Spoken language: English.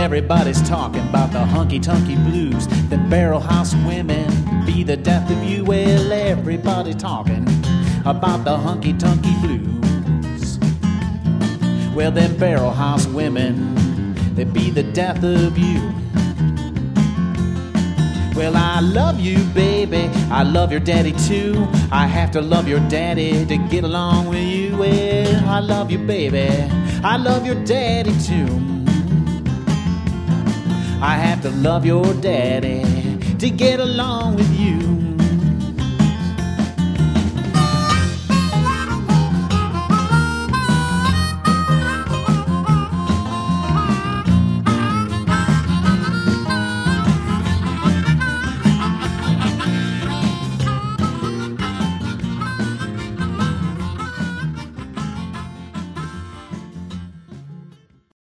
everybody's talking about the hunky-tunky blues. The barrel house women be the death of you. Well, everybody talking about the hunky-tunky blues. Well, them barrel house women, they be the death of you. Well, I love you, baby, I love your daddy too. I have to love your daddy to get along with you. Well, I love you, baby, I love your daddy too. I have to love your daddy to get along with you.